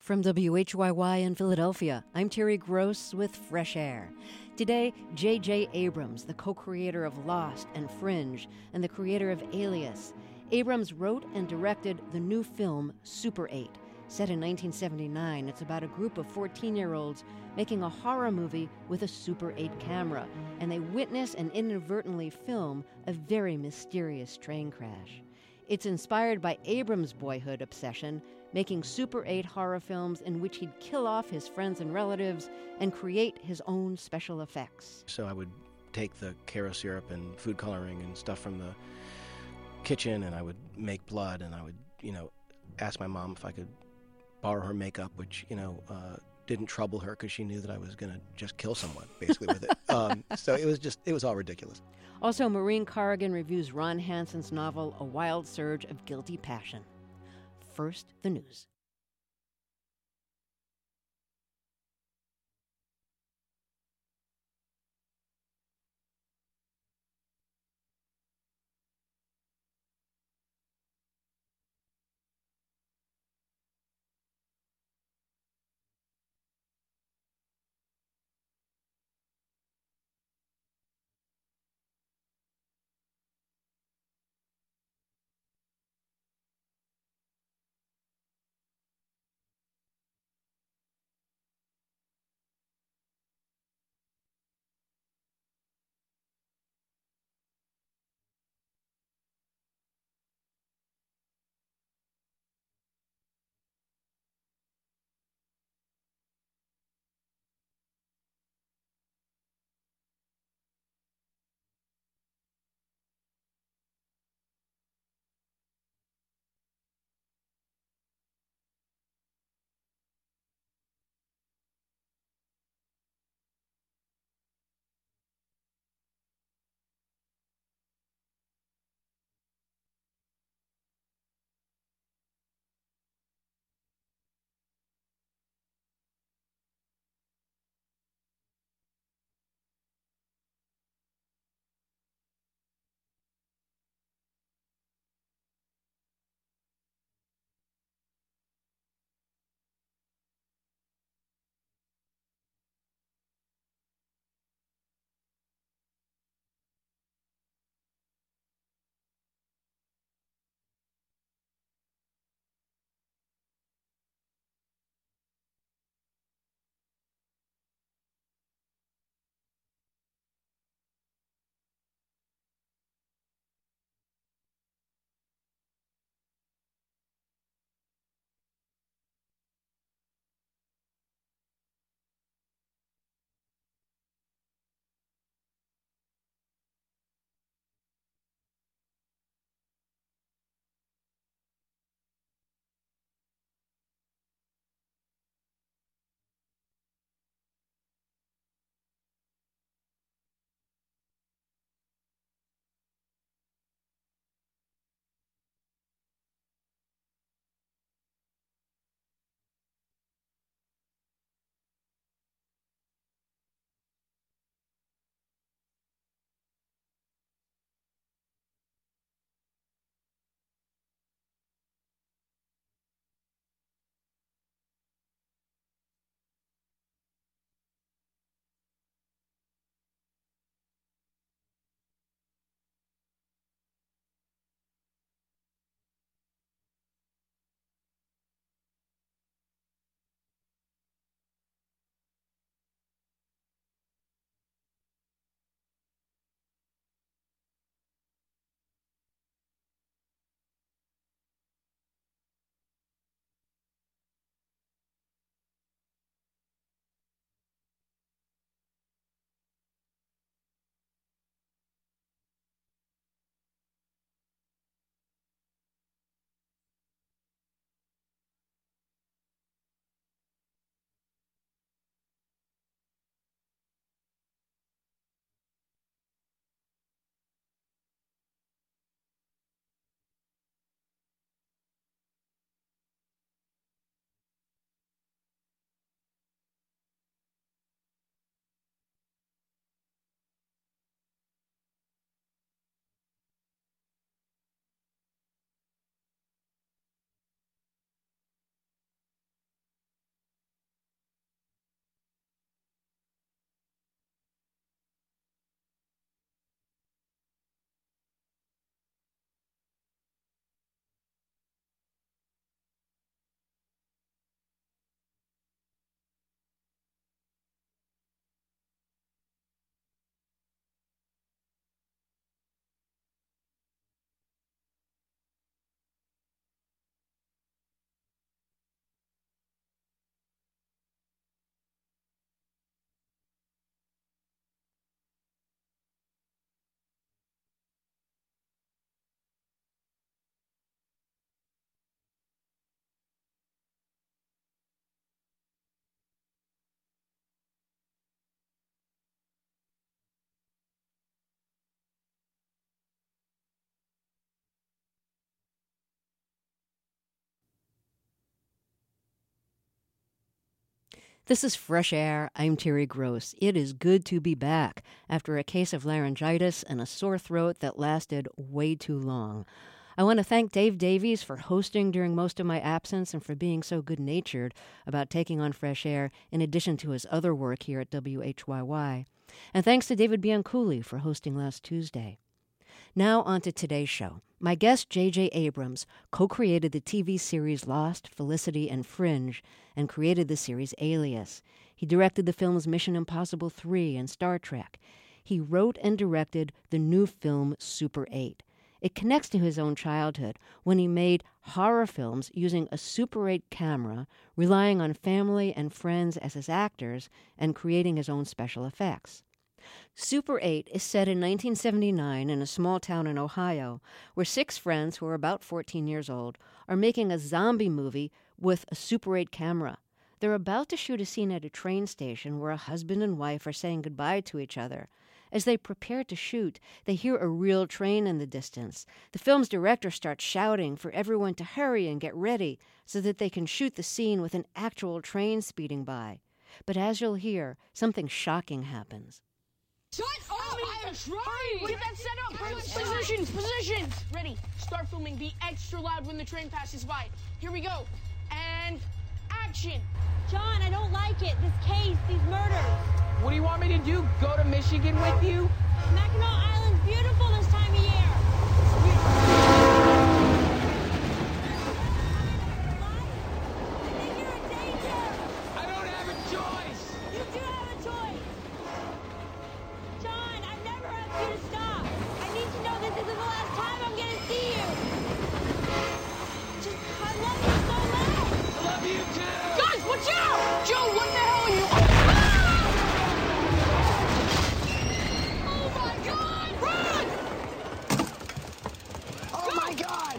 From WHYY in Philadelphia, I'm Terry Gross with Fresh Air. Today, J.J. Abrams, the co-creator of Lost and Fringe, and the creator of Alias. Abrams wrote and directed the new film Super 8. Set in 1979, it's about a group of 14-year-olds making a horror movie with a Super 8 camera, and they witness and inadvertently film a very mysterious train crash. It's inspired by Abrams' boyhood obsession, making Super 8 horror films in which he'd kill off his friends and relatives and create his own special effects. So I would take the Karo syrup and food coloring and stuff from the kitchen, and I would make blood, and I would, ask my mom if I could borrow her makeup, which, didn't trouble her because she knew that I was going to just kill someone, basically, with it. So it was all ridiculous. Also, Maureen Corrigan reviews Ron Hansen's novel, A Wild Surge of Guilty Passion. First, the news. This is Fresh Air. I'm Terry Gross. It is good to be back after a case of laryngitis and a sore throat that lasted way too long. I want to thank Dave Davies for hosting during most of my absence and for being so good-natured about taking on Fresh Air in addition to his other work here at WHYY. And thanks to David Bianculli for hosting last Tuesday. Now on to today's show. My guest, J.J. Abrams, co-created the TV series Lost, Felicity, and Fringe, and created the series Alias. He directed the films Mission Impossible 3 and Star Trek. He wrote and directed the new film Super 8. It connects to his own childhood when he made horror films using a Super 8 camera, relying on family and friends as his actors, and creating his own special effects. Super 8 is set in 1979 in a small town in Ohio, where 6 friends who are about 14 years old are making a zombie movie with a Super 8 camera. They're about to shoot a scene at a train station where a husband and wife are saying goodbye to each other. As they prepare to shoot, they hear a real train in the distance. The film's director starts shouting for everyone to hurry and get ready so that they can shoot the scene with an actual train speeding by. But as you'll hear, something shocking happens. Shut up! I am trying! Get that set up! Positions! Ready. Start filming. Be extra loud when the train passes by. Here we go. And action! John, I don't like it. This case, these murders. What do you want me to do? Go to Michigan with you? Mackinac Island's beautiful this time of year. I think you're in danger. I don't have a choice! You do have a choice. John, I've never asked you to stop. I need to know this isn't the last time I'm going to see you. Just, I love you so much. I love you too! Guys, watch out! Joe, what the hell are you... Oh my God! Run! Oh my God!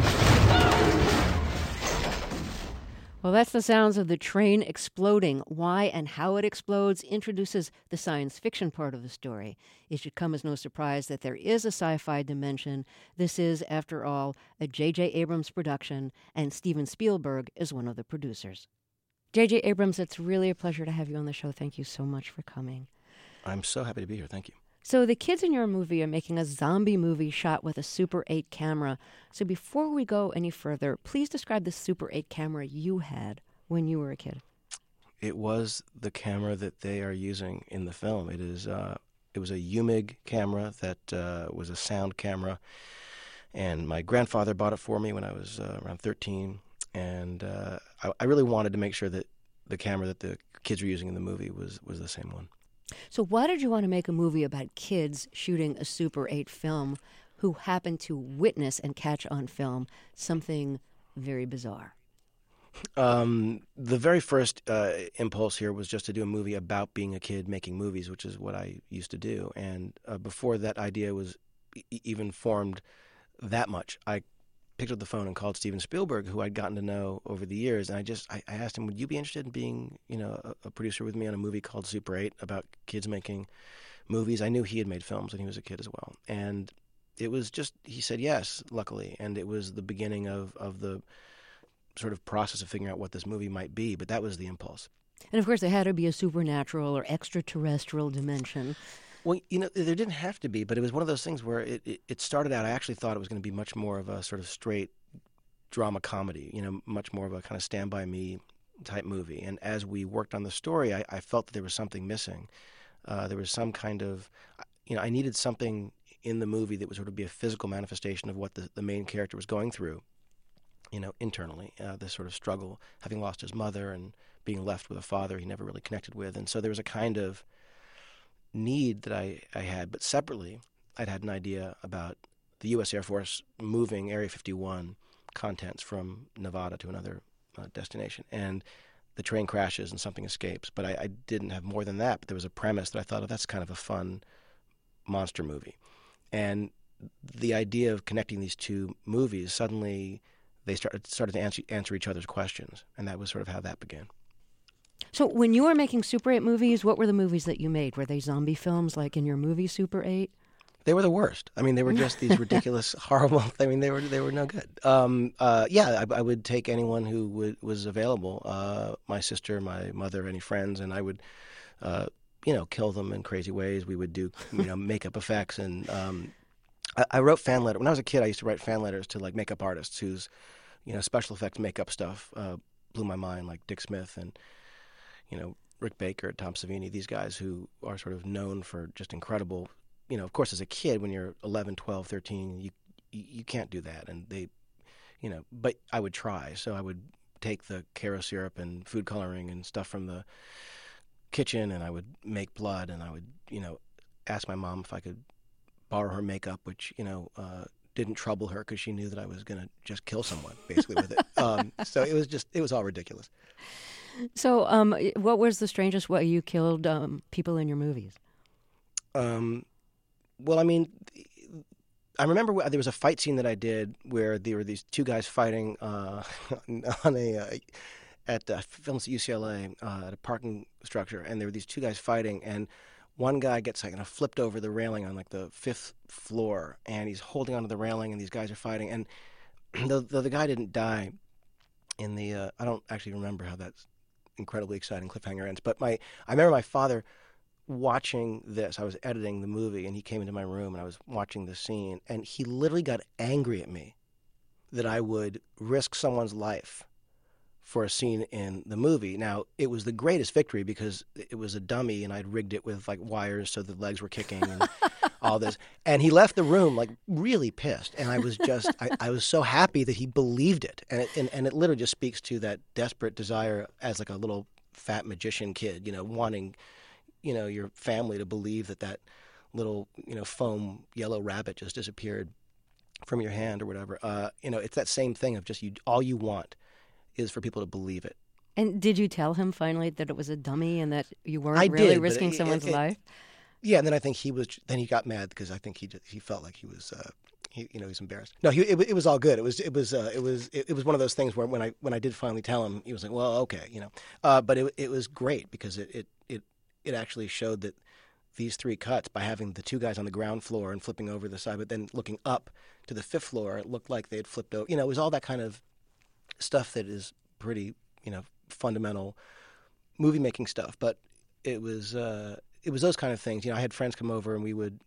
Well, that's the sounds of the train exploding. Why and how it explodes introduces the science fiction part of the story. It should come as no surprise that there is a sci-fi dimension. This is, after all, a J.J. Abrams production, and Steven Spielberg is one of the producers. J.J. Abrams, it's really a pleasure to have you on the show. Thank you so much for coming. I'm so happy to be here. Thank you. So the kids in your movie are making a zombie movie shot with a Super 8 camera. So before we go any further, please describe the Super 8 camera you had when you were a kid. It was the camera that they are using in the film. It was a UMIG camera that was a sound camera, and my grandfather bought it for me when I was around 13. And I really wanted to make sure that the camera that the kids were using in the movie was the same one. So why did you want to make a movie about kids shooting a Super 8 film who happened to witness and catch on film something very bizarre? The very first impulse here was just to do a movie about being a kid making movies, which is what I used to do. And before that idea was even formed that much, I picked up the phone and called Steven Spielberg, who I'd gotten to know over the years, and I asked him, would you be interested in being, a producer with me on a movie called Super 8 about kids making movies? I knew he had made films when he was a kid as well, and it was just, he said yes, luckily, and it was the beginning of the sort of process of figuring out what this movie might be, but that was the impulse. And of course there had to be a supernatural or extraterrestrial dimension. Well, there didn't have to be, but it was one of those things where it started out, I actually thought it was going to be much more of a sort of straight drama comedy, much more of a kind of Stand By Me type movie. And as we worked on the story, I felt that there was something missing. There was some kind of, I needed something in the movie that would sort of be a physical manifestation of what the main character was going through, internally, this sort of struggle, having lost his mother and being left with a father he never really connected with. And so there was a kind of need that I had, but separately I'd had an idea about the U.S. Air Force moving Area 51 contents from Nevada to another destination, and the train crashes and something escapes. But I didn't have more than that, but there was a premise that I thought, that's kind of a fun monster movie. And the idea of connecting these two movies, suddenly they started to answer each other's questions, and that was sort of how that began. So when you were making Super 8 movies, what were the movies that you made? Were they zombie films like in your movie Super 8? They were the worst. I mean, they were just these ridiculous, horrible. I mean, they were no good. Yeah, I would take anyone who was available. My sister, my mother, any friends, and I would, kill them in crazy ways. We would do, makeup effects, and I wrote fan letters. When I was a kid, I used to write fan letters to like makeup artists whose, special effects makeup stuff blew my mind, like Dick Smith and, Rick Baker, Tom Savini, these guys who are sort of known for just incredible. Of course, as a kid, when you're 11, 12, 13, you can't do that. And they, but I would try. So I would take the Karo syrup and food coloring and stuff from the kitchen, and I would make blood, and I would, ask my mom if I could borrow her makeup, which, didn't trouble her because she knew that I was going to just kill someone, basically, with it. So it was all ridiculous. So what was the strangest way you killed people in your movies? Well, I mean, I remember there was a fight scene that I did where there were these two guys fighting at films at UCLA at a parking structure, and there were these two guys fighting, and one guy gets flipped over the railing on like the 5th floor, and he's holding onto the railing, and these guys are fighting, and the guy didn't die in the. I don't actually remember how that incredibly exciting cliffhanger ends, but I remember my father watching this. I was editing the movie, and he came into my room, and I was watching the scene, and he literally got angry at me that I would risk someone's life for a scene in the movie. Now, it was the greatest victory because it was a dummy, and I'd rigged it with like wires so the legs were kicking and all this. And he left the room like really pissed, and I was just I was so happy that he believed it, and it literally just speaks to that desperate desire as like a little fat magician kid, wanting your family to believe that little, foam yellow rabbit just disappeared from your hand or whatever. It's that same thing of just all you want is for people to believe it. And did you tell him finally that it was a dummy and that you weren't really risking someone's life? Yeah, and then I think he got mad because I think he felt like he was he was embarrassed. No, it was all good. It was one of those things where when I did finally tell him, he was like, well, okay, but it was great because it actually showed that these 3 cuts, by having the 2 guys on the ground floor and flipping over the side, but then looking up to the 5th floor, it looked like they had flipped over. It was all that kind of stuff that is pretty, fundamental movie-making stuff. But it was those kind of things. I had friends come over, and we would,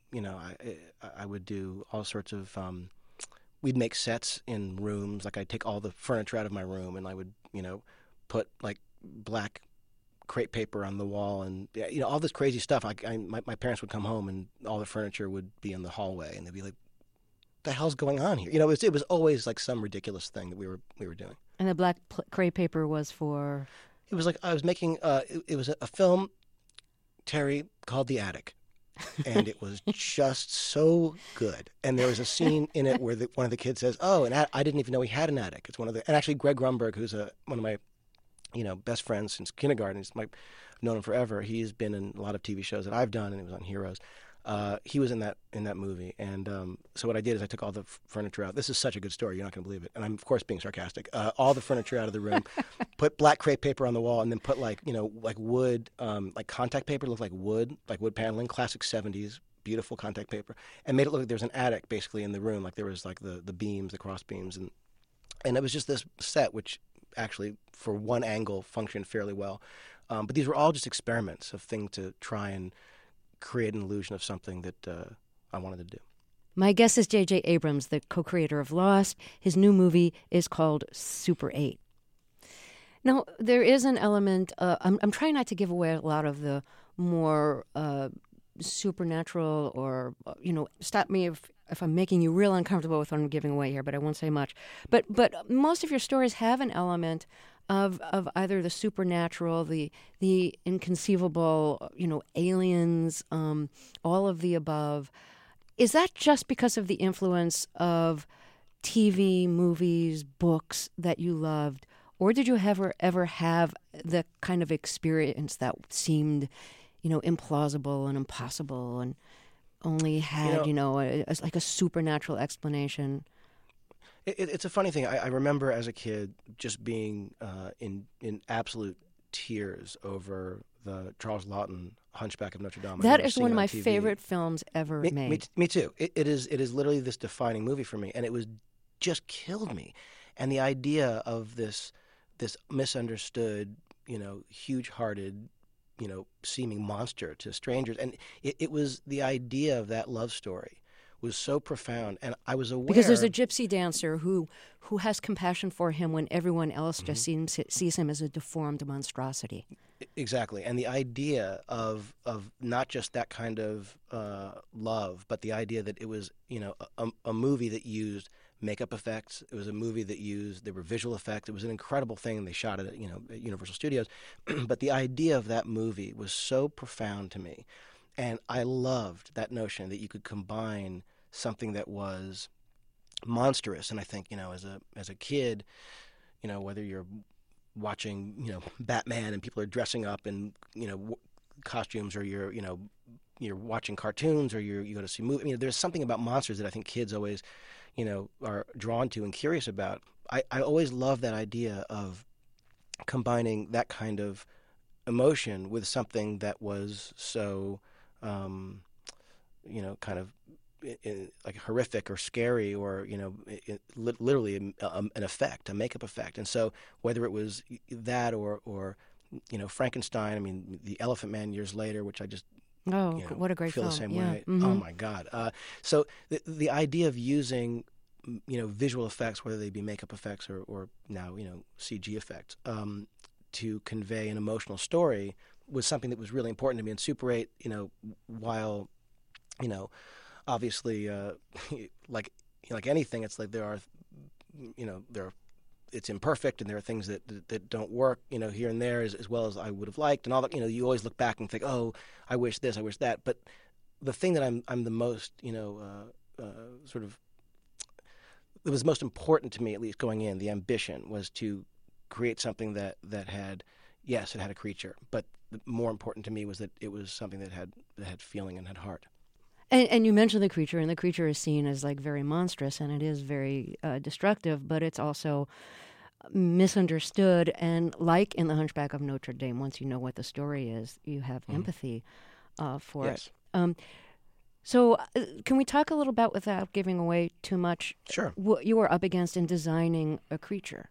I would do all sorts of, we'd make sets in rooms. Like I'd take all the furniture out of my room, and I would, put like black crepe paper on the wall, and all this crazy stuff. My parents would come home, and all the furniture would be in the hallway, and they'd be like, "What the hell's going on here?" It was always like some ridiculous thing that we were doing. And the black crepe paper was for. It was like I was making. It was a film, Terry, called The Attic, and it was just so good. And there was a scene in it where one of the kids says, "Oh, and I didn't even know he had an attic." It's and actually Greg Grunberg, who's one of my best friends since kindergarten. I've known him forever. He's been in a lot of TV shows that I've done, and he was on Heroes. He was in that movie, and so what I did is I took all the furniture out. This is such a good story, you're not going to believe it, and I'm of course being sarcastic. All the furniture out of the room, put black crepe paper on the wall, and then put like wood, like contact paper, looked like wood paneling, classic 70s, beautiful contact paper, and made it look like there was an attic basically in the room, like there was like the beams, the cross beams, and it was just this set which actually for one angle functioned fairly well, but these were all just experiments of things to try and create an illusion of something that I wanted to do. My guest is J.J. Abrams, the co-creator of Lost. His new movie is called Super 8. Now, there is an element, I'm trying not to give away a lot of the more supernatural or, stop me if I'm making you real uncomfortable with what I'm giving away here, but I won't say much. But most of your stories have an element of either the supernatural, the inconceivable, aliens, all of the above. Is that just because of the influence of TV, movies, books that you loved? Or did you ever have the kind of experience that seemed, implausible and impossible and only had, like a supernatural explanation? It's a funny thing. I remember as a kid just being in absolute tears over the Charles Laughton Hunchback of Notre Dame. That is one of my favorite films ever made. Me too. It is literally this defining movie for me, and it was just killed me. And the idea of this misunderstood, huge-hearted, seeming monster to strangers, and it was the idea of that love story was so profound, and I was aware because there's a gypsy dancer who has compassion for him when everyone else just sees him as a deformed monstrosity. Exactly, and the idea of not just that kind of love, but the idea that it was a movie that used makeup effects. It was a movie that there were visual effects. It was an incredible thing. They shot it at Universal Studios, but the idea of that movie was so profound to me, and I loved that notion that you could combine something that was monstrous. And I think as a kid, whether you're watching Batman and people are dressing up in costumes, or you're watching cartoons, or you go to see movies. There's something about monsters that I think kids always are drawn to and curious about. I always love that idea of combining that kind of emotion with something that was so kind of like horrific or scary, or literally an effect, a makeup effect. And so whether it was that or Frankenstein, I mean the Elephant Man years later, which I just what a great feel film. the same Yeah. way. Mm-hmm. Oh my God! So the idea of using visual effects, whether they be makeup effects or now CG effects, to convey an emotional story was something that was really important to me. And Super 8, while obviously like anything, it's like there are it's imperfect, and there are things that don't work here and there as well as I would have liked, and all that. You always look back and think, oh, I wish this, I wish that. But the thing that I'm the most sort of, it was most important to me, at least going in, the ambition was to create something that had, yes, it had a creature, but more important to me was that it was something that had feeling and had heart. And you mentioned the creature, and the creature is seen as like very monstrous, and it is very destructive, but it's also misunderstood. And like in The Hunchback of Notre Dame, once you know what the story is, you have empathy for Yes. it. So can we talk a little about, without giving away too much, Sure. what you were up against in designing a creature?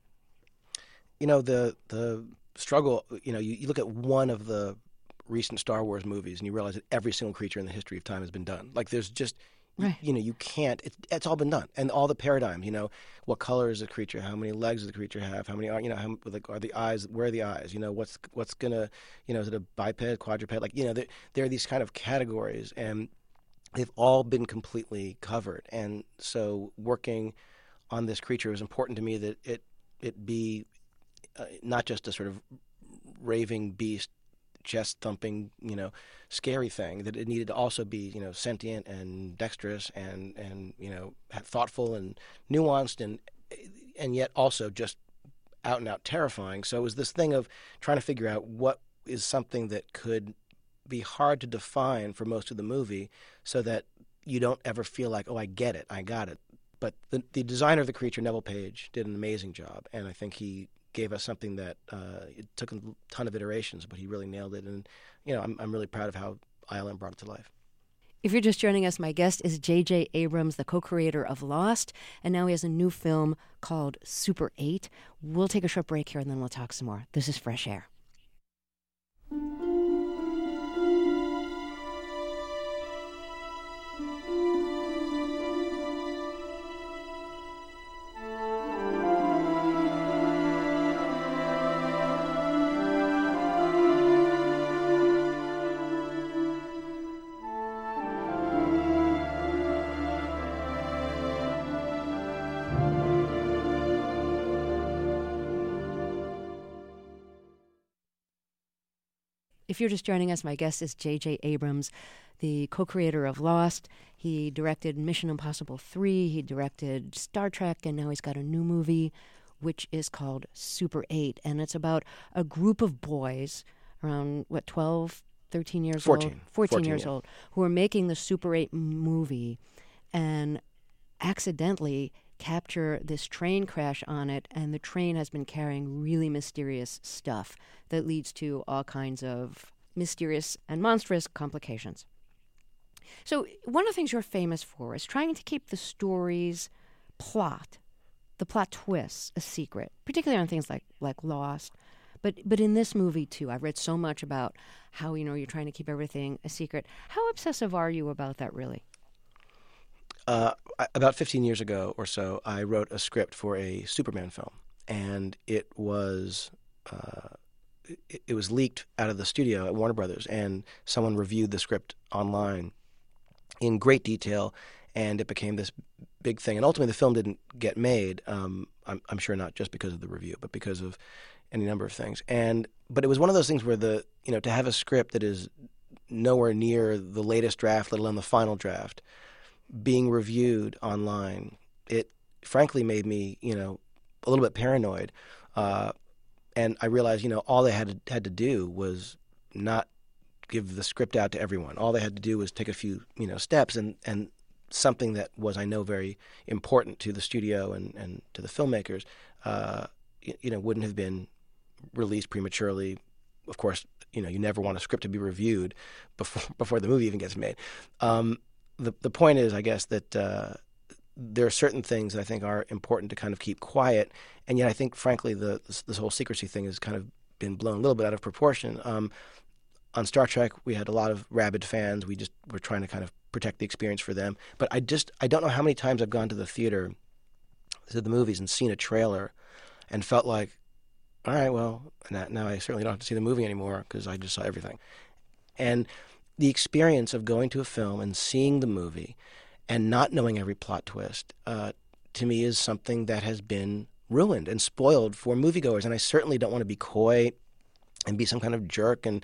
The struggle, you look at one of the recent Star Wars movies and you realize that every single creature in the history of time has been done. Like there's just, Right. you can't, it's all been done. And all the paradigms, what color is the creature, how many legs does the creature have, how many are, are the eyes, where are the eyes, what's gonna, is it a biped, quadruped? Like, there are these kind of categories, and they've all been completely covered. And so working on this creature was important to me, that it be not just a sort of raving beast, chest-thumping, scary thing, that it needed to also be, sentient and dexterous and thoughtful and nuanced and yet also just out-and-out terrifying. So it was this thing of trying to figure out what is something that could be hard to define for most of the movie, so that you don't ever feel like, oh, I get it, I got it. But the designer of the creature, Neville Page, did an amazing job, and I think he gave us something that it took a ton of iterations, but he really nailed it. And I'm really proud of how ILM brought it to life. If you're just joining us, my guest is J.J. Abrams, the co-creator of Lost, and now he has a new film called Super 8. We'll take a short break here, and then we'll talk some more. This is Fresh Air. If you're just joining us, my guest is J.J. Abrams, the co-creator of Lost. He directed Mission Impossible 3, he directed Star Trek, and now he's got a new movie, which is called Super 8. And it's about a group of boys around, 12, 13 years 14. old? 14 years yeah. old, who are making the Super 8 movie and accidentally capture this train crash on it, and the train has been carrying really mysterious stuff that leads to all kinds of mysterious and monstrous complications. So one of the things you're famous for is trying to keep the story's plot, the plot twists, a secret, particularly on things like Lost. But in this movie, too, I've read so much about how, you're trying to keep everything a secret. How obsessive are you about that, really? About 15 years ago or so, I wrote a script for a Superman film, and it was leaked out of the studio at Warner Brothers, and someone reviewed the script online in great detail, and it became this big thing. And ultimately, the film didn't get made. I'm sure not just because of the review, but because of any number of things. But it was one of those things where to have a script that is nowhere near the latest draft, let alone the final draft, being reviewed online, it frankly made me, a little bit paranoid. And I realized, all they had to do was not give the script out to everyone. All they had to do was take a few, steps, and something that was, I know, very important to the studio and to the filmmakers, wouldn't have been released prematurely. Of course, you never want a script to be reviewed before the movie even gets made. The point is, I guess, that there are certain things that I think are important to kind of keep quiet, and yet I think, frankly, this whole secrecy thing has kind of been blown a little bit out of proportion. On Star Trek, we had a lot of rabid fans. We just were trying to kind of protect the experience for them. But I don't know how many times I've gone to the theater, to the movies, and seen a trailer and felt like, all right, well, now I certainly don't have to see the movie anymore because I just saw everything. And the experience of going to a film and seeing the movie and not knowing every plot twist, to me, is something that has been ruined and spoiled for moviegoers. And I certainly don't want to be coy and be some kind of jerk and,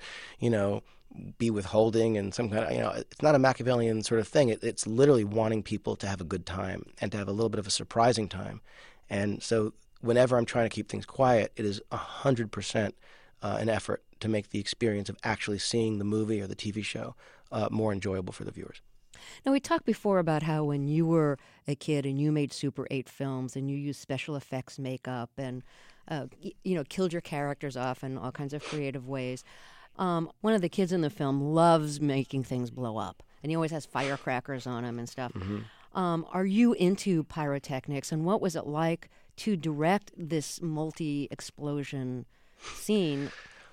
be withholding and some kind of, it's not a Machiavellian sort of thing. It's literally wanting people to have a good time and to have a little bit of a surprising time. And so whenever I'm trying to keep things quiet, it is 100% an effort to make the experience of actually seeing the movie or the TV show more enjoyable for the viewers. Now, we talked before about how when you were a kid and you made Super 8 films and you used special effects makeup and, killed your characters off in all kinds of creative ways. One of the kids in the film loves making things blow up, and he always has firecrackers on him and stuff. Mm-hmm. Are you into pyrotechnics, and what was it like to direct this multi-explosion scene?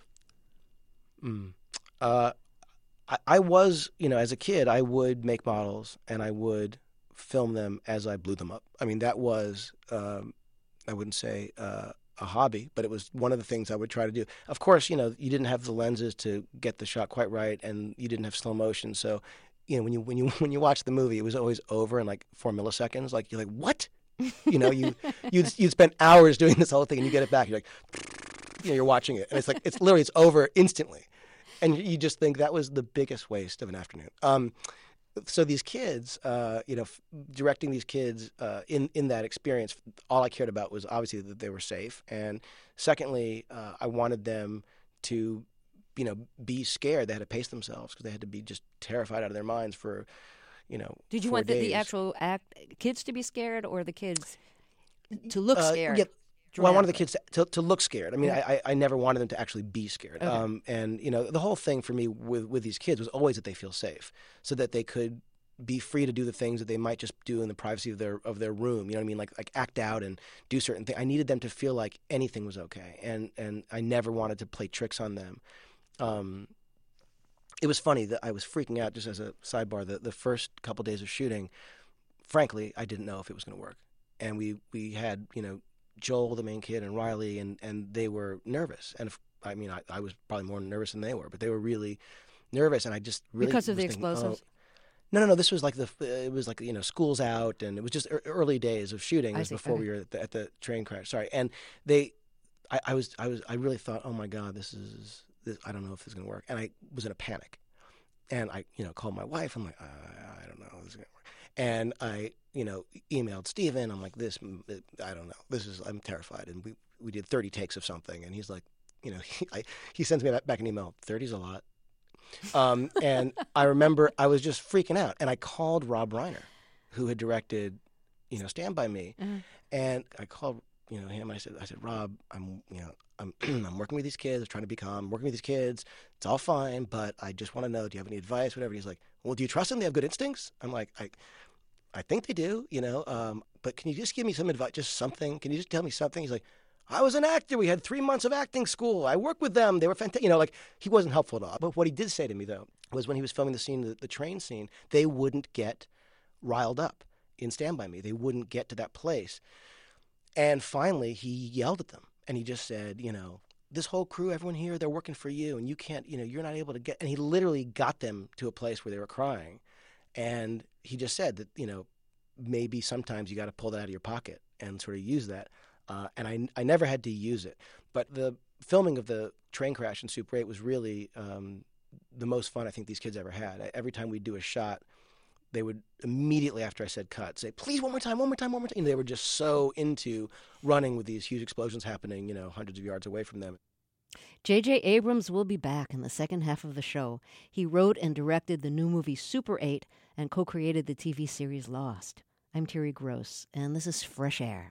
I was, as a kid, I would make models and I would film them as I blew them up. I mean, that was, I wouldn't say a hobby, but it was one of the things I would try to do. Of course, you didn't have the lenses to get the shot quite right, and you didn't have slow motion. So, when you watch the movie, it was always over in like 4 milliseconds. Like, you're like, what? You'd spend hours doing this whole thing, and you get it back. You're like, you're watching it, and it's like it's over instantly. And you just think that was the biggest waste of an afternoon. So these kids, directing these kids in that experience, all I cared about was obviously that they were safe. And secondly, I wanted them to, be scared. They had to pace themselves because they had to be just terrified out of their minds for, Did you 4 want days. the actual kids to be scared or the kids to look scared? Yeah. Well, I wanted the kids to look scared. I mean, I never wanted them to actually be scared. Okay. And, the whole thing for me with these kids was always that they feel safe so that they could be free to do the things that they might just do in the privacy of their room. You know what I mean? Like act out and do certain things. I needed them to feel like anything was okay. And I never wanted to play tricks on them. It was funny that I was freaking out, just as a sidebar, the first couple days of shooting. Frankly, I didn't know if it was going to work. And we had, Joel, the main kid, and Riley, and they were nervous. And I was probably more nervous than they were, but they were really nervous, and I just really because of the thinking, explosives. No. This was like school's out, and it was just early days of shooting. It was before we were at the train crash. Sorry, and I really thought, oh my God, this I don't know if this is going to work, and I was in a panic, and I called my wife. I'm like, I don't know if this is going to work. And I, emailed Steven. I'm like, I don't know. I'm terrified. And we did 30 takes of something. And he's like, he sends me back an email. 30's a lot. And I remember I was just freaking out. And I called Rob Reiner, who had directed, Stand By Me. Mm-hmm. And I called, him. I said, Rob, I'm working with these kids, I'm trying to be calm, I'm working with these kids, it's all fine, but I just want to know, do you have any advice, whatever. He's like, well, do you trust them? They have good instincts? I'm like, I think they do, but can you just give me some advice, just something? Can you just tell me something? He's like, I was an actor. We had 3 months of acting school. I worked with them. They were fantastic. Like, he wasn't helpful at all. But what he did say to me, though, was when he was filming the scene, the train scene, they wouldn't get riled up in Stand By Me. They wouldn't get to that place. And finally, he yelled at them. And he just said, this whole crew, everyone here, they're working for you. And you can't, you're not able to get. And he literally got them to a place where they were crying. And he just said that, maybe sometimes you got to pull that out of your pocket and sort of use that. And I never had to use it. But the filming of the train crash in Super 8 was really the most fun I think these kids ever had. Every time we'd do a shot, they would immediately after I said cut say, please, one more time. They were just so into running with these huge explosions happening, hundreds of yards away from them. J.J. Abrams will be back in the second half of the show. He wrote and directed the new movie Super 8 and co-created the TV series Lost. I'm Terry Gross, and this is Fresh Air.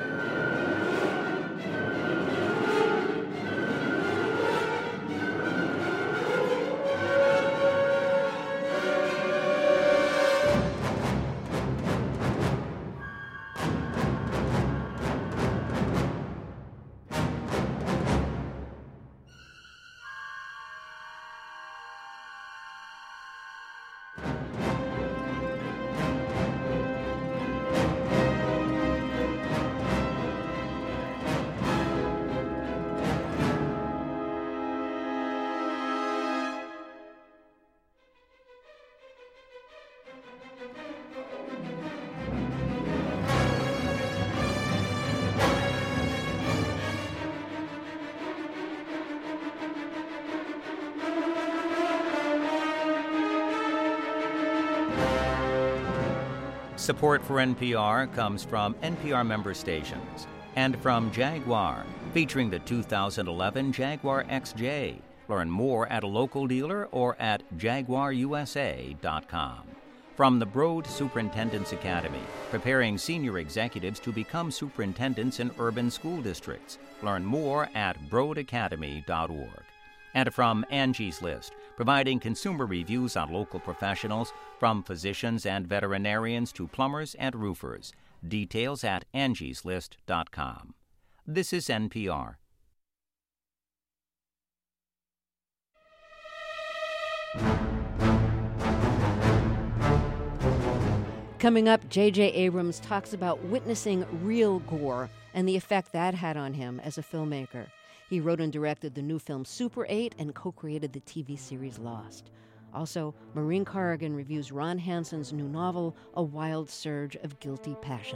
Support for NPR comes from NPR member stations and from Jaguar, featuring the 2011 Jaguar XJ. Learn more at a local dealer or at jaguarusa.com. From the Broad Superintendent's Academy, preparing senior executives to become superintendents in urban school districts. Learn more at broadacademy.org. And from Angie's List, providing consumer reviews on local professionals, from physicians and veterinarians to plumbers and roofers. Details at angieslist.com. This is NPR. Coming up, J.J. Abrams talks about witnessing real gore and the effect that had on him as a filmmaker. He wrote and directed the new film Super 8 and co-created the TV series Lost. Also, Maureen Corrigan reviews Ron Hansen's new novel, A Wild Surge of Guilty Passion.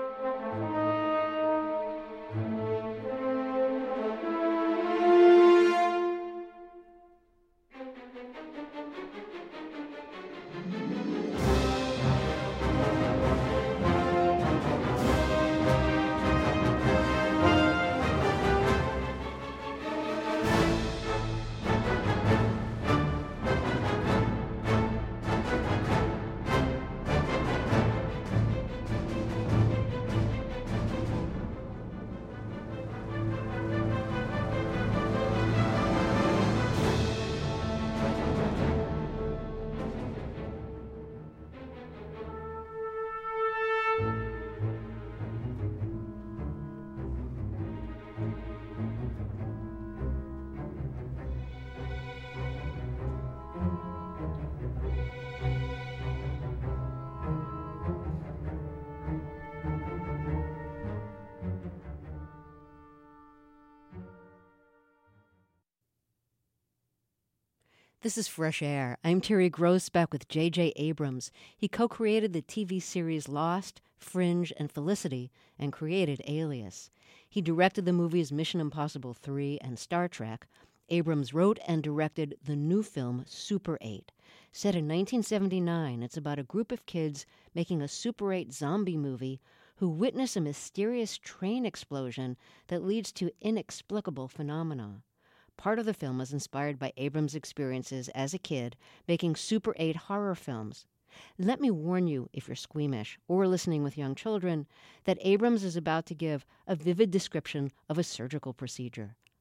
This is Fresh Air. I'm Terry Gross, back with J.J. Abrams. He co-created the TV series Lost, Fringe, and Felicity, and created Alias. He directed the movies Mission Impossible 3 and Star Trek. Abrams wrote and directed the new film Super 8. Set in 1979, it's about a group of kids making a Super 8 zombie movie who witness a mysterious train explosion that leads to inexplicable phenomena. Part of the film is inspired by Abrams' experiences as a kid making Super 8 horror films. Let me warn you, if you're squeamish or listening with young children, that Abrams is about to give a vivid description of a surgical procedure.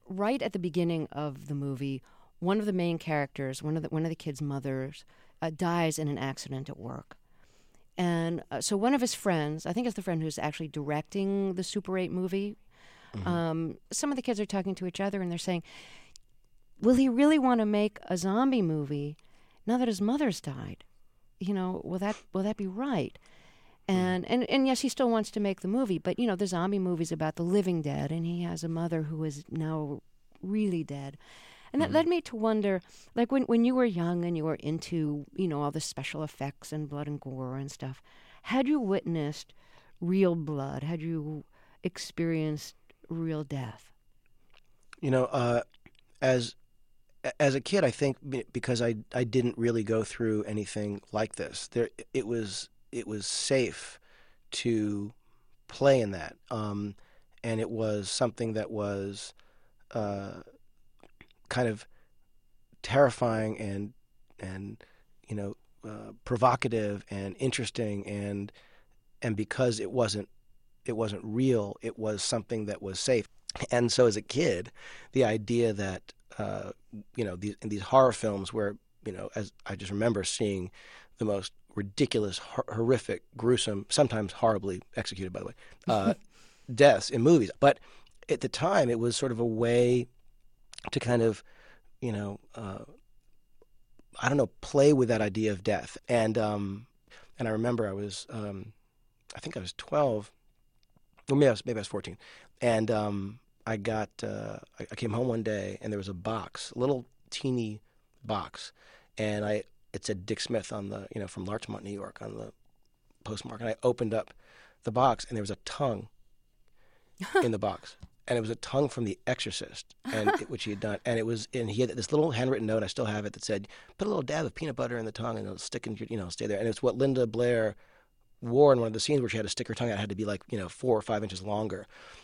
right at the beginning of the movie, one of the main characters, one of the kids' mothers, dies in an accident at work. And so one of his friends, I think it's the friend who's actually directing the Super 8 movie, some of the kids are talking to each other and they're saying, will he really want to make a zombie movie now that his mother's died? Will that be right? And yes, he still wants to make the movie, but the zombie movie's about the living dead, and he has a mother who is now really dead. And that led me to wonder, like when you were young and you were into, all the special effects and blood and gore and stuff, had you witnessed real blood? Had you experienced real death? As a kid, I think because I didn't really go through anything like this, it was safe to play in that, and it was something that was kind of terrifying and provocative and interesting, and because it wasn't real, it was something that was safe. And so as a kid, the idea that these horror films where, as I just remember seeing the most ridiculous, horrific, gruesome, sometimes horribly executed, by the way, deaths in movies. But at the time, it was sort of a way to kind of, play with that idea of death. And I remember I was, I think I was 12, or maybe I was 14, and I came home one day and there was a box, a little teeny box, and it said Dick Smith on the, from Larchmont, New York, on the postmark. And I opened up the box and there was a tongue in the box. And it was a tongue from The Exorcist, which he had done. And he had this little handwritten note, I still have it, that said, put a little dab of peanut butter in the tongue and it'll stick in your, stay there. And it's what Linda Blair wore in one of the scenes where she had to stick her tongue out. It had to be like, 4 or 5 inches longer.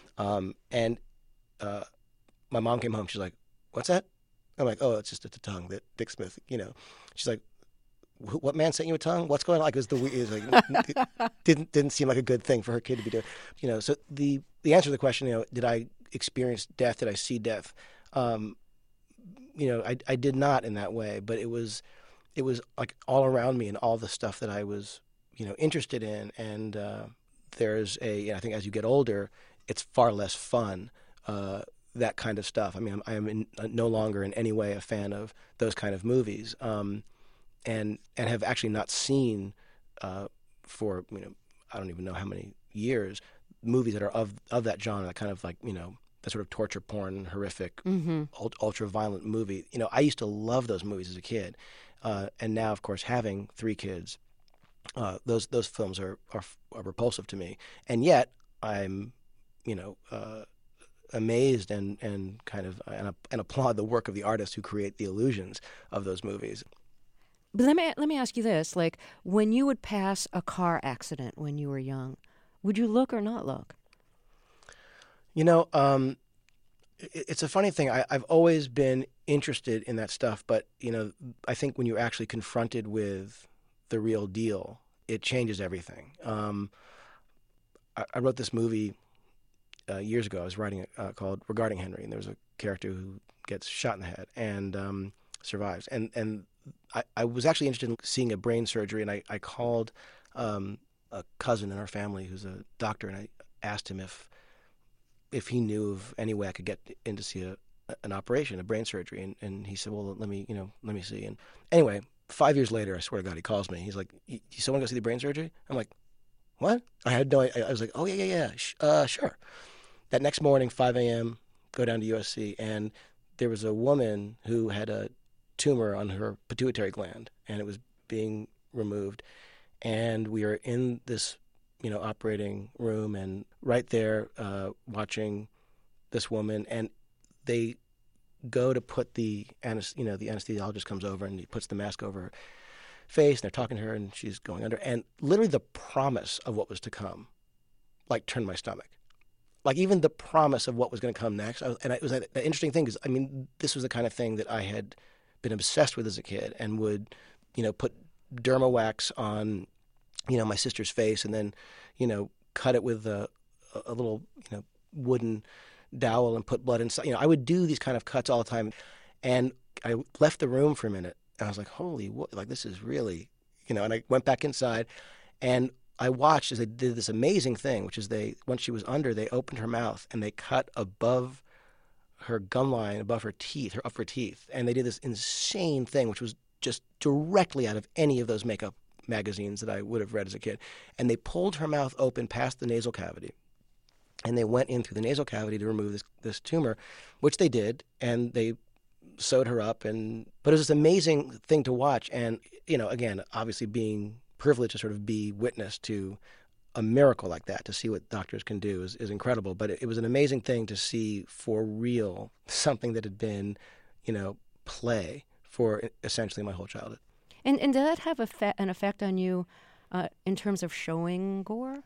My mom came home. She's like, what's that? I'm like, oh, it's a tongue that Dick Smith, She's like, what man sent you a tongue? What's going on? Like, it didn't seem like a good thing for her kid to be doing. So the answer to the question, did I experience death? Did I see death? I did not in that way, but it was like all around me and all the stuff that I was, interested in. And I think as you get older, it's far less fun. That kind of stuff. I mean, I am no longer in any way a fan of those kind of movies, and have actually not seen for I don't even know how many years movies that are of that genre, that kind of like the sort of torture porn, horrific, ultra violent movie. I used to love those movies as a kid, and now of course having 3 kids, those films are repulsive to me, and yet I'm amazed and kind of and applaud the work of the artists who create the illusions of those movies. But let me ask you this: like, when you would pass a car accident when you were young, would you look or not look? It's a funny thing. I've always been interested in that stuff, but I think when you're actually confronted with the real deal, it changes everything. I wrote this movie years ago. I was writing it called Regarding Henry, and there was a character who gets shot in the head and survives. And I was actually interested in seeing a brain surgery, and I called a cousin in our family who's a doctor, and I asked him if he knew of any way I could get in to see an operation, a brain surgery, and he said, well, let me see. And anyway, 5 years later, I swear to God, he calls me. He's like, you still want to go see the brain surgery? I'm like, what? I had no idea. I was like, oh, yeah, sure. That next morning, 5 a.m., go down to USC, and there was a woman who had a tumor on her pituitary gland, and it was being removed. And we were in this, operating room, and right there watching this woman, and they go to put the anesthesiologist comes over, and he puts the mask over her face, and they're talking to her, and she's going under. And literally the promise of what was to come, like, turned my stomach. Like, even the promise of what was going to come next. It was an interesting thing because, this was the kind of thing that I had been obsessed with as a kid, and would, put derma wax on, my sister's face, and then, cut it with a little, wooden dowel and put blood inside. I would do these kind of cuts all the time. And I left the room for a minute, and I was like, holy, like, this is really, and I went back inside, and I watched as they did this amazing thing, which is once she was under, they opened her mouth, and they cut above her gum line, above her teeth, her upper teeth. And they did this insane thing, which was just directly out of any of those makeup magazines that I would have read as a kid. And they pulled her mouth open past the nasal cavity, and they went in through the nasal cavity to remove this tumor, which they did, and they sewed her up. But it was this amazing thing to watch. And, again, obviously being privileged to sort of be witness to a miracle like that, to see what doctors can do is incredible. But it was an amazing thing to see for real something that had been, play for essentially my whole childhood. And did that have an effect on you in terms of showing gore?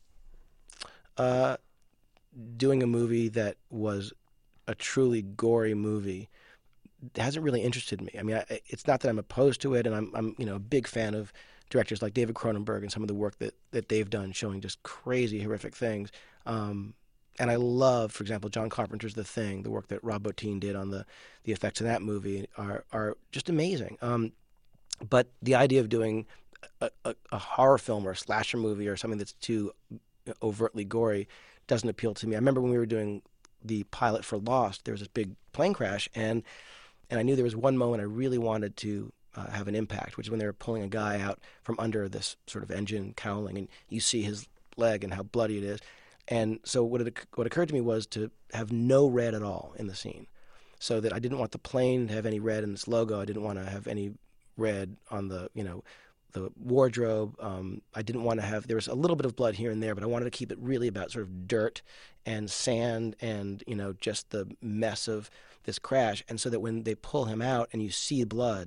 Doing a movie that was a truly gory movie hasn't really interested me. I mean, it's not that I'm opposed to it, and I'm a big fan of directors like David Cronenberg and some of the work that they've done showing just crazy, horrific things. And I love, for example, John Carpenter's The Thing. The work that Rob Bottin did on the effects in that movie are just amazing. But the idea of doing a horror film or a slasher movie or something that's too overtly gory doesn't appeal to me. I remember when we were doing the pilot for Lost, there was this big plane crash, and I knew there was one moment I really wanted to have an impact, which is when they were pulling a guy out from under this sort of engine cowling, and you see his leg and how bloody it is. And so what occurred to me was to have no red at all in the scene, so that I didn't want the plane to have any red in its logo. I didn't want to have any red on the wardrobe. I didn't want to have, there was a little bit of blood here and there, but I wanted to keep it really about sort of dirt and sand and, just the mess of this crash. And so that when they pull him out and you see blood,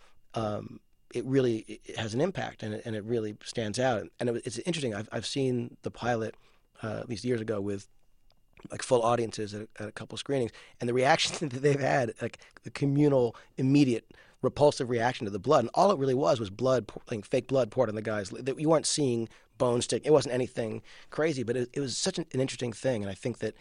it has an impact, and it really stands out. And it's interesting. I've seen the pilot at least years ago with like full audiences at a couple screenings, and the reaction that they've had, like the communal, immediate, repulsive reaction to the blood, and all it really was blood, like fake blood poured on the guy's. That you weren't seeing bone stick. It wasn't anything crazy, but it was such an interesting thing, and I think that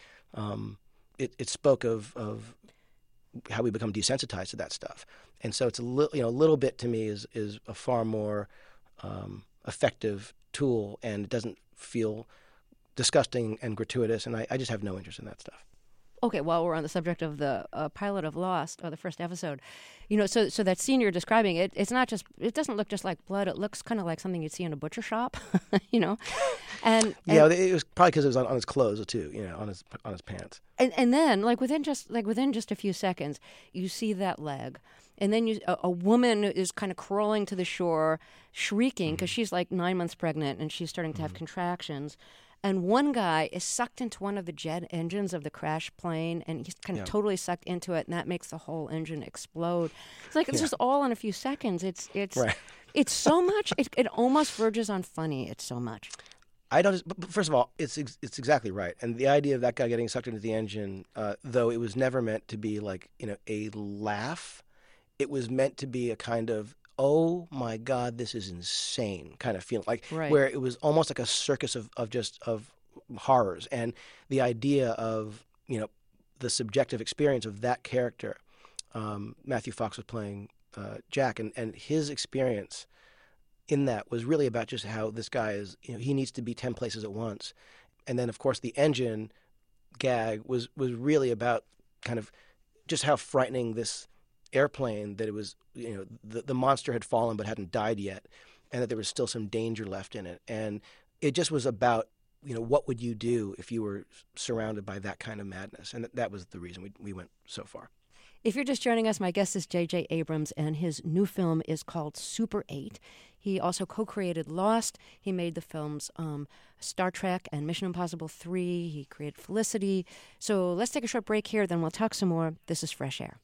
it spoke of how we become desensitized to that stuff. And so it's a little bit to me is a far more effective tool, and it doesn't feel disgusting and gratuitous, and I just have no interest in that stuff. Okay, while we're on the subject of the pilot of Lost, or the first episode, so that scene you're describing, it doesn't look just like blood. It looks kind of like something you'd see in a butcher shop, And yeah, it was probably because it was on his clothes too, on his pants. And then within just a few seconds, you see that leg, and then a woman is kind of crawling to the shore, shrieking because she's like 9 months pregnant and she's starting to have contractions. And one guy is sucked into one of the jet engines of the crash plane, and he's kind of totally sucked into it, and that makes the whole engine explode. It's like it's just all in a few seconds. It's right. It's so much. It almost verges on funny. It's so much. But first of all, it's exactly right. And the idea of that guy getting sucked into the engine, though it was never meant to be like a laugh, it was meant to be a kind of, oh my God, this is insane kind of feeling, like where it was almost like a circus of horrors. And the idea of, the subjective experience of that character, Matthew Fox was playing Jack, and his experience in that was really about just how this guy is, he needs to be 10 places at once. And then, of course, the engine gag was really about kind of just how frightening this airplane, that it was, the monster had fallen but hadn't died yet, and that there was still some danger left in it. And it just was about, what would you do if you were surrounded by that kind of madness? And that was the reason we went so far. If you're just joining us, my guest is J.J. Abrams, and his new film is called Super 8. He also co-created Lost. He made the films Star Trek and Mission Impossible 3. He created Felicity. So let's take a short break here, then we'll talk some more. This is Fresh Air.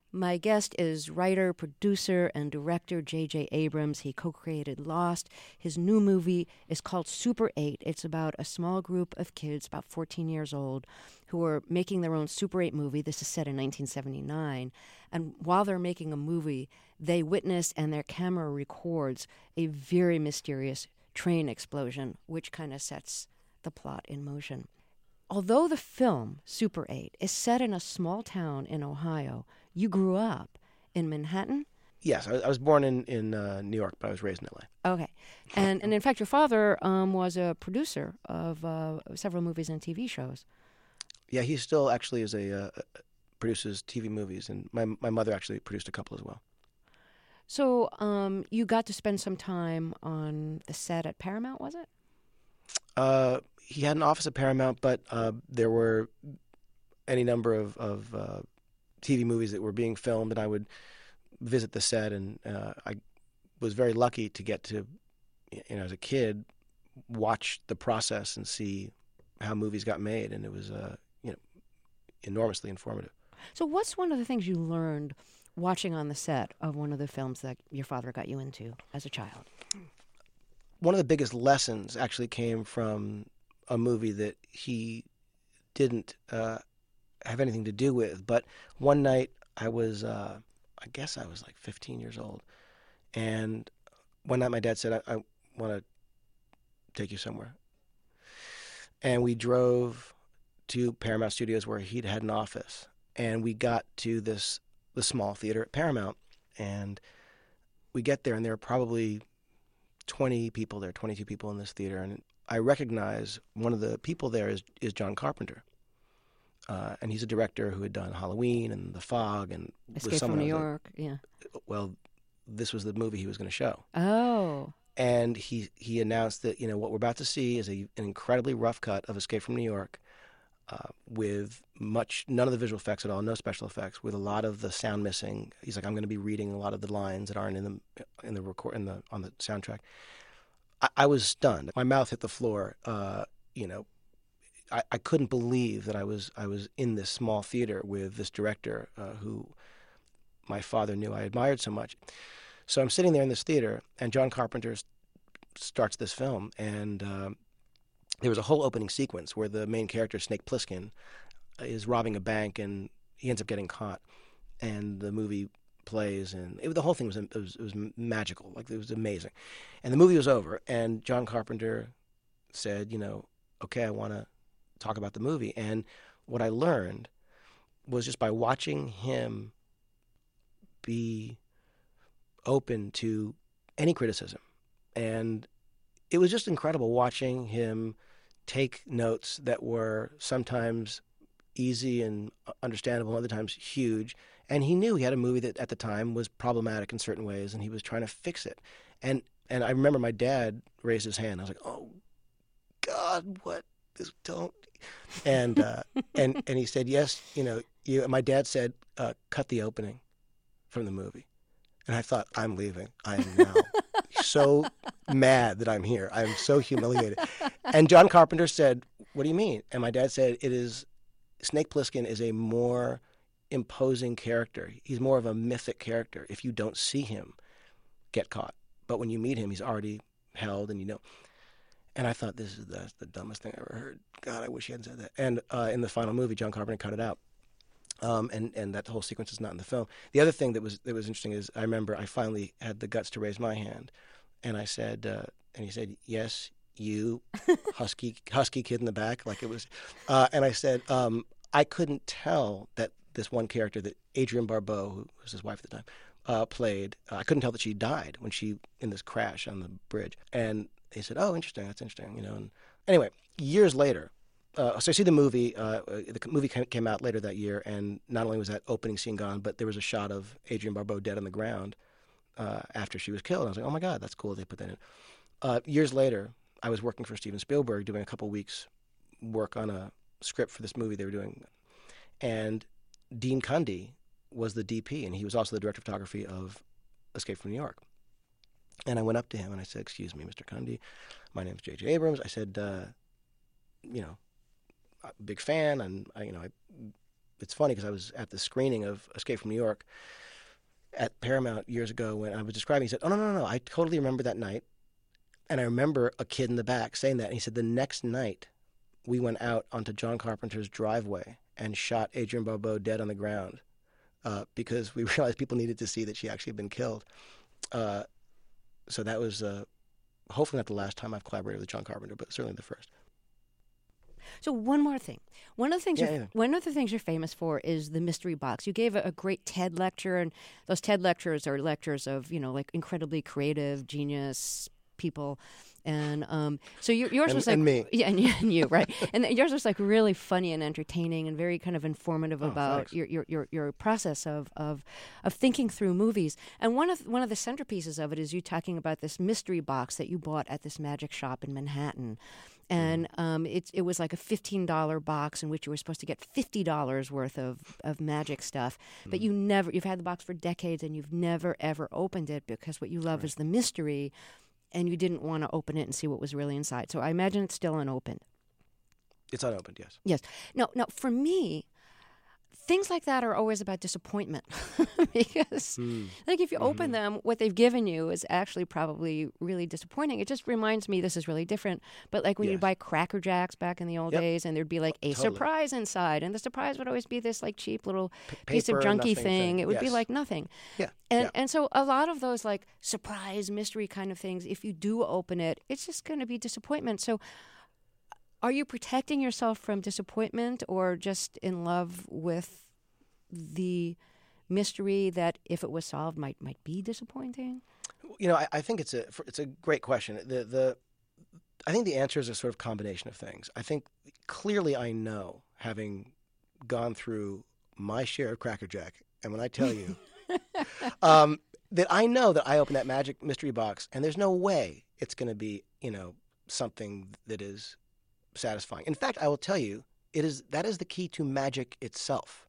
My guest is writer, producer, and director J.J. Abrams. He co-created Lost. His new movie is called Super 8. It's about a small group of kids, about 14 years old, who are making their own Super 8 movie. This is set in 1979. And while they're making a movie, they witness and their camera records a very mysterious train explosion, which kind of sets the plot in motion. Although the film, Super 8, is set in a small town in Ohio, you grew up in Manhattan? Yes, I was born in New York, but I was raised in L.A. Okay. And in fact, your father was a producer of several movies and TV shows. Yeah, he still actually is produces TV movies, and my mother actually produced a couple as well. So you got to spend some time on the set at Paramount, was it? He had an office at Paramount, but there were any number of TV movies that were being filmed, and I would visit the set, and I was very lucky to get to, as a kid, watch the process and see how movies got made, and it was, enormously informative. So what's one of the things you learned watching on the set of one of the films that your father got you into as a child? One of the biggest lessons actually came from a movie that he didn't have anything to do with. But one night I was, I guess I was like 15 years old. And one night my dad said, I want to take you somewhere. And we drove to Paramount Studios where he'd had an office. And we got to the small theater at Paramount. And we get there, and there are probably 20 people there, 22 people in this theater. And I recognize one of the people there is John Carpenter. And he's a director who had done Halloween and The Fog and Escape from New York, yeah. Well, this was the movie he was going to show. Oh. And he announced that, what we're about to see is an incredibly rough cut of Escape from New York, with none of the visual effects at all, no special effects, with a lot of the sound missing. He's like, I'm going to be reading a lot of the lines that aren't on the soundtrack. I was stunned. My mouth hit the floor. I couldn't believe that I was in this small theater with this director who my father knew I admired so much. So I'm sitting there in this theater, and John Carpenter starts this film, and there was a whole opening sequence where the main character, Snake Plissken, is robbing a bank, and he ends up getting caught. And the movie plays, and the whole thing was magical. Like, it was amazing. And the movie was over, and John Carpenter said, okay, I want to talk about the movie. And what I learned was just by watching him be open to any criticism. And it was just incredible watching him take notes that were sometimes easy and understandable, other times huge. And he knew he had a movie that at the time was problematic in certain ways, and he was trying to fix it. And I remember my dad raised his hand. I was like, oh, God, what? Don't. And and he said, yes, my dad said, cut the opening from the movie. And I thought, I'm leaving. I am now so mad that I'm here. I'm so humiliated. And John Carpenter said, what do you mean? And my dad said, Snake Plissken is a more imposing character. He's more of a mythic character. If you don't see him get caught. But when you meet him, he's already held, and And I thought, that's the dumbest thing I ever heard. God, I wish he hadn't said that. And in the final movie, John Carpenter cut it out. And that whole sequence is not in the film. The other thing that was interesting is I remember I finally had the guts to raise my hand, and I said, and he said, yes, you, husky kid in the back, like it was, and I said, I couldn't tell that this one character that Adrienne Barbeau, who was his wife at the time, played, I couldn't tell that she died when in this crash on the bridge. And he said, oh, interesting, that's interesting, And anyway, years later. So I see the movie. The movie came out later that year, and not only was that opening scene gone, but there was a shot of Adrienne Barbeau dead on the ground after she was killed. And I was like, oh my God, that's cool they put that in. Years later, I was working for Steven Spielberg, doing a couple weeks work on a script for this movie they were doing. And Dean Cundey was the DP, and he was also the director of photography of Escape from New York. And I went up to him and I said, excuse me, Mr. Cundey, my name's J.J. Abrams. I said, big fan, and I it's funny because I was at the screening of Escape from New York at Paramount years ago when I was describing. He said, "Oh no, I totally remember that night, and I remember a kid in the back saying that." And he said the next night we went out onto John Carpenter's driveway and shot Adrienne Barbeau dead on the ground because we realized people needed to see that she actually had been killed. So that was hopefully not the last time I've collaborated with John Carpenter, but certainly the first. So one more thing. One of the things Yeah. one of the things you're famous for is the mystery box. You gave a great TED lecture, and those TED lectures are lectures of, like incredibly creative, genius people. And so yours was like, and me. Yeah, and you, right? And yours was like really funny and entertaining and very kind of informative about your process of thinking through movies. And one of the centerpieces of it is you talking about this mystery box that you bought at this magic shop in Manhattan. And it was like a $15 box in which you were supposed to get $50 worth of magic stuff. But you've had the box for decades and you've never, ever opened it because what you love is the mystery, and you didn't want to open it and see what was really inside. So I imagine it's still unopened. It's unopened, yes. Yes. No, for me, things like that are always about disappointment because like if you open them, what they've given you is actually probably really disappointing. It just reminds me, this is really different, but like when you buy Cracker Jacks back in the old days and there'd be like a surprise inside, and the surprise would always be this like cheap little piece of junky thing. It would be like nothing. Yeah. And so a lot of those like surprise mystery kind of things, if you do open it, it's just going to be disappointment. So are you protecting yourself from disappointment or just in love with the mystery that, if it was solved, might be disappointing? I think it's a great question. I think the answer is a sort of combination of things. I think clearly I know, having gone through my share of Cracker Jack, and when I tell you that I know that I open that magic mystery box and there's no way it's going to be, something that is satisfying. In fact, I will tell you, that is the key to magic itself.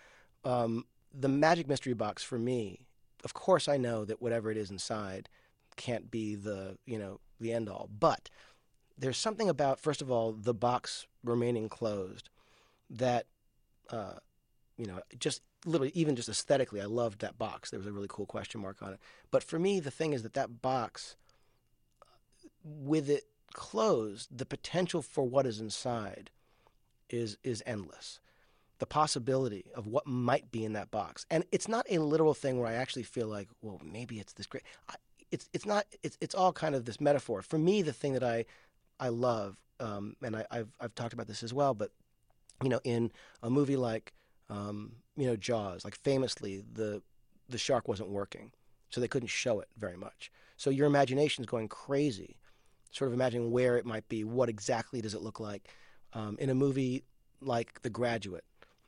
The magic mystery box for me, of course I know that whatever it is inside can't be the end all, but there's something about, first of all, the box remaining closed that, just literally, even just aesthetically, I loved that box. There was a really cool question mark on it. But for me, the thing is that box, with it closed, the potential for what is inside is endless. The possibility of what might be in that box, and it's not a literal thing where I actually feel like, well, maybe it's this great. It's not. It's all kind of this metaphor. For me, the thing that I love, and I've talked about this as well, but in a movie like Jaws, like famously the shark wasn't working, so they couldn't show it very much. So your imagination is going crazy, sort of imagining where it might be, what exactly does it look like. In a movie like The Graduate,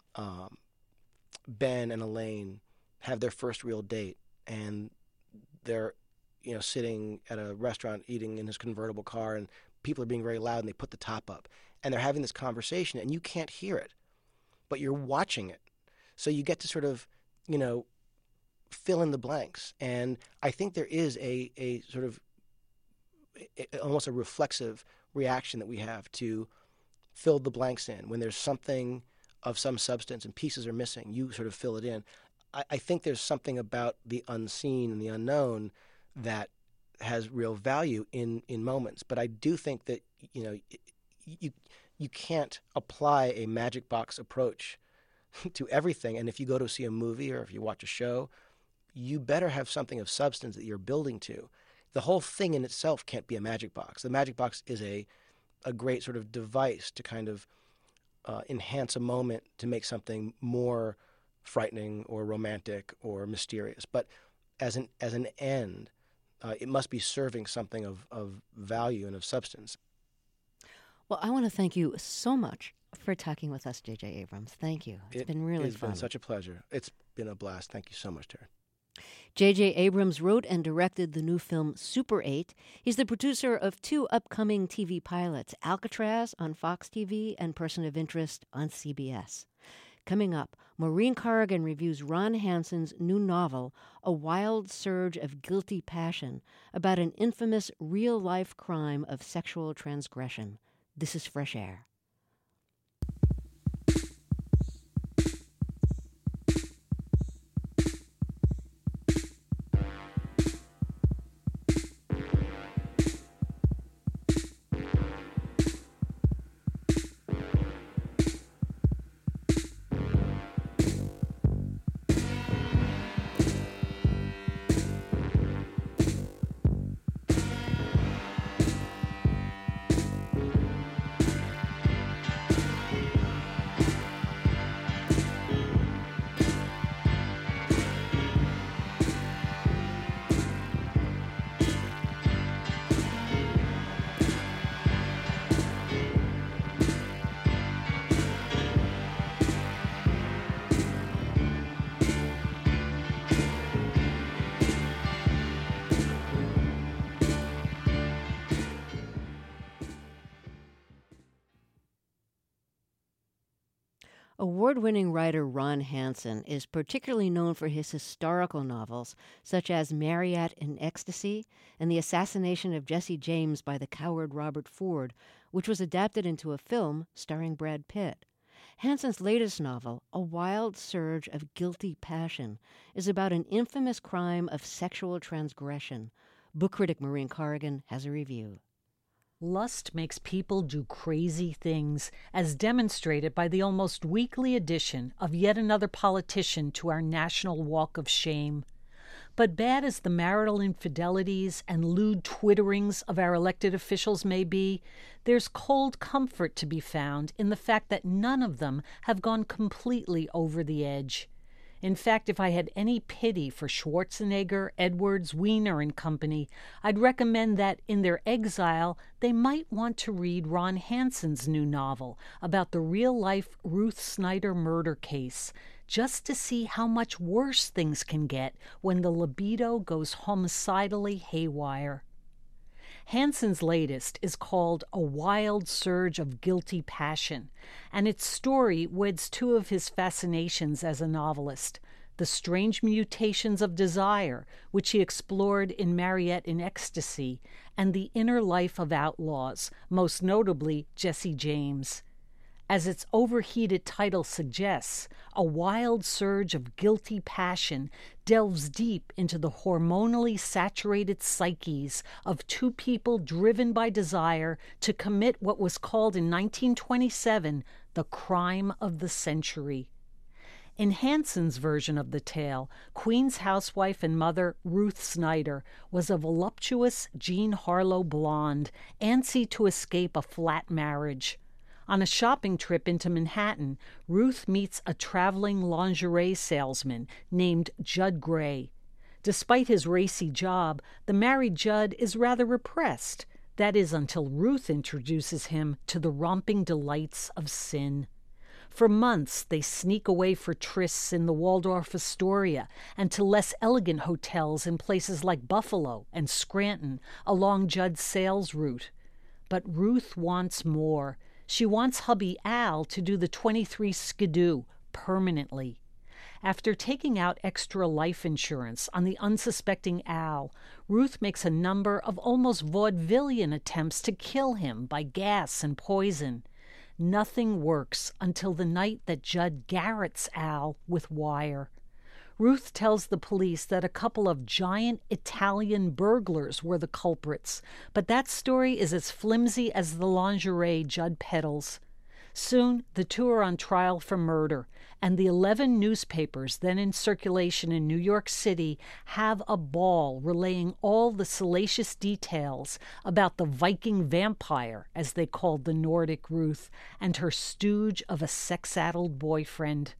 Ben and Elaine have their first real date, and they're sitting at a restaurant eating in his convertible car, and people are being very loud, and they put the top up, and they're having this conversation, and you can't hear it, but you're watching it, so you get to sort of fill in the blanks. And I think there is a sort of almost a reflexive reaction that we have to fill the blanks in. When there's something of some substance and pieces are missing, you sort of fill it in. I think there's something about the unseen and the unknown that has real value in moments. But I do think that you can't apply a magic box approach to everything. And if you go to see a movie or if you watch a show, you better have something of substance that you're building to. The whole thing in itself can't be a magic box. The magic box is a great sort of device to kind of enhance a moment, to make something more frightening or romantic or mysterious. But as an end, it must be serving something of value and of substance. Well, I want to thank you so much for talking with us, J.J. Abrams. Thank you. It's been really fun. It's been such a pleasure. It's been a blast. Thank you so much, Terry. J.J. Abrams wrote and directed the new film Super 8. He's the producer of 2 upcoming TV pilots, Alcatraz on Fox TV and Person of Interest on CBS. Coming up, Maureen Corrigan reviews Ron Hansen's new novel, A Wild Surge of Guilty Passion, about an infamous real-life crime of sexual transgression. This is Fresh Air. Award-winning writer Ron Hansen is particularly known for his historical novels, such as Marryat in Ecstasy and The Assassination of Jesse James by the coward Robert Ford, which was adapted into a film starring Brad Pitt. Hansen's latest novel, A Wild Surge of Guilty Passion, is about an infamous crime of sexual transgression. Book critic Maureen Corrigan has a review. Lust makes people do crazy things, as demonstrated by the almost weekly addition of yet another politician to our national walk of shame. But bad as the marital infidelities and lewd twitterings of our elected officials may be, there's cold comfort to be found in the fact that none of them have gone completely over the edge. In fact, if I had any pity for Schwarzenegger, Edwards, Weiner and company, I'd recommend that in their exile they might want to read Ron Hansen's new novel about the real-life Ruth Snyder murder case, just to see how much worse things can get when the libido goes homicidally haywire. Hansen's latest is called A Wild Surge of Guilty Passion, and its story weds two of his fascinations as a novelist, the strange mutations of desire, which he explored in Marryat in Ecstasy, and the inner life of outlaws, most notably Jesse James. As its overheated title suggests, A Wild Surge of Guilty Passion delves deep into the hormonally saturated psyches of two people driven by desire to commit what was called in 1927 the crime of the century. In Hansen's version of the tale, Queens housewife and mother Ruth Snyder was a voluptuous Jean Harlow blonde, antsy to escape a flat marriage. On a shopping trip into Manhattan, Ruth meets a traveling lingerie salesman named Judd Gray. Despite his racy job, the married Judd is rather repressed. That is, until Ruth introduces him to the romping delights of sin. For months, they sneak away for trysts in the Waldorf Astoria and to less elegant hotels in places like Buffalo and Scranton along Judd's sales route. But Ruth wants more. She wants hubby Al to do the 23 skidoo permanently. After taking out extra life insurance on the unsuspecting Al, Ruth makes a number of almost vaudevillian attempts to kill him by gas and poison. Nothing works until the night that Judd garrots Al with wire. Ruth tells the police that a couple of giant Italian burglars were the culprits, but that story is as flimsy as the lingerie Judd peddles. Soon, the two are on trial for murder, and the 11 newspapers then in circulation in New York City have a ball relaying all the salacious details about the Viking vampire, as they called the Nordic Ruth, and her stooge of a sex-addled boyfriend.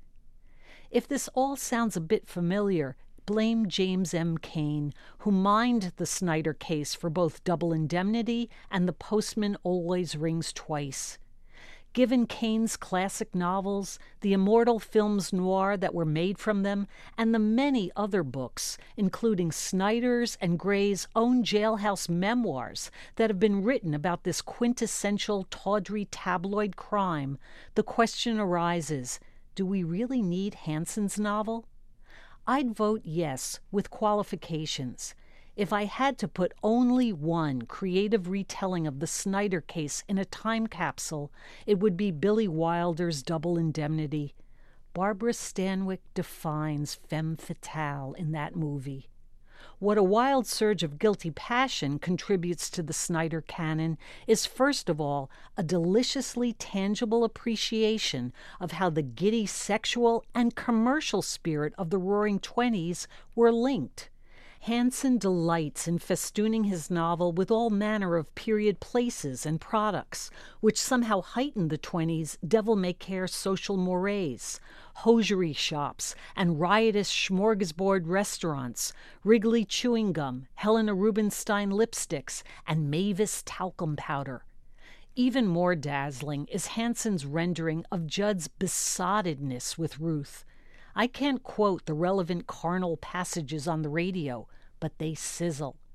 If this all sounds a bit familiar, blame James M. Cain, who mined the Snyder case for both Double Indemnity and The Postman Always Rings Twice. Given Cain's classic novels, the immortal films noir that were made from them, and the many other books, including Snyder's and Gray's own jailhouse memoirs that have been written about this quintessential tawdry tabloid crime, the question arises, do we really need Hansen's novel? I'd vote yes, with qualifications. If I had to put only one creative retelling of the Snyder case in a time capsule, it would be Billy Wilder's Double Indemnity. Barbara Stanwyck defines femme fatale in that movie. What A Wild Surge of Guilty Passion contributes to the Snyder canon is, first of all, a deliciously tangible appreciation of how the giddy sexual and commercial spirit of the Roaring Twenties were linked. Hansen delights in festooning his novel with all manner of period places and products, which somehow heighten the 20s devil-may-care social mores, hosiery shops and riotous smorgasbord restaurants, Wrigley chewing gum, Helena Rubinstein lipsticks, and Mavis talcum powder. Even more dazzling is Hansen's rendering of Judd's besottedness with Ruth. I can't quote the relevant carnal passages on the radio, but they sizzle.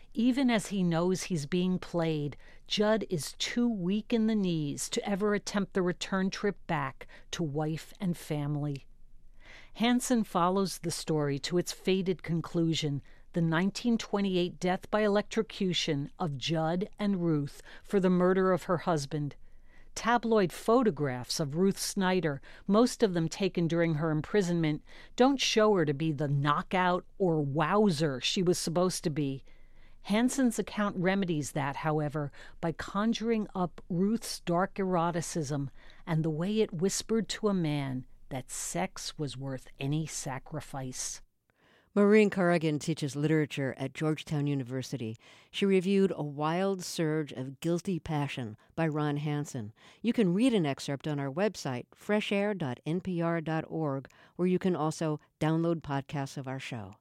Even as he knows he's being played, Judd is too weak in the knees to ever attempt the return trip back to wife and family. Hansen follows the story to its fated conclusion, the 1928 death by electrocution of Judd and Ruth for the murder of her husband. Tabloid photographs of Ruth Snyder, most of them taken during her imprisonment, don't show her to be the knockout or wowzer she was supposed to be. Hansen's account remedies that, however, by conjuring up Ruth's dark eroticism and the way it whispered to a man that sex was worth any sacrifice. Maureen Corrigan teaches literature at Georgetown University. She reviewed A Wild Surge of Guilty Passion by Ron Hansen. You can read an excerpt on our website, freshair.npr.org, where you can also download podcasts of our show.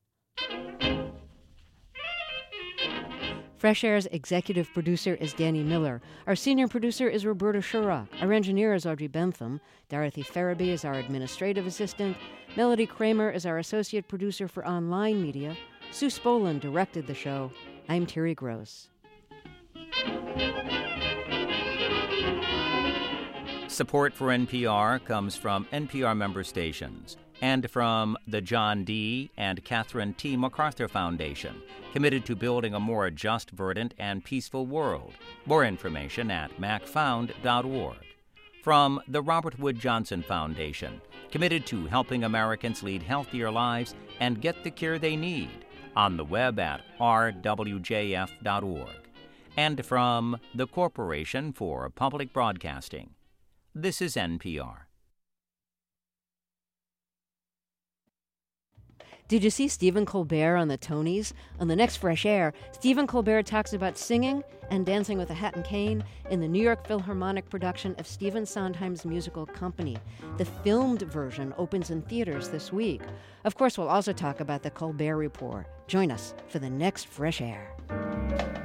Fresh Air's executive producer is Danny Miller. Our senior producer is Roberta Shurrock. Our engineer is Audrey Bentham. Dorothy Farabee is our administrative assistant. Melody Kramer is our associate producer for online media. Sue Spolin directed the show. I'm Terry Gross. Support for NPR comes from NPR member stations and from the John D. and Catherine T. MacArthur Foundation, committed to building a more just, verdant, and peaceful world. More information at macfound.org. From the Robert Wood Johnson Foundation, committed to helping Americans lead healthier lives and get the care they need, on the web at rwjf.org. And from the Corporation for Public Broadcasting. This is NPR. Did you see Stephen Colbert on the Tonys? On the next Fresh Air, Stephen Colbert talks about singing and dancing with a hat and cane in the New York Philharmonic production of Stephen Sondheim's musical Company. The filmed version opens in theaters this week. Of course, we'll also talk about the Colbert Report. Join us for the next Fresh Air.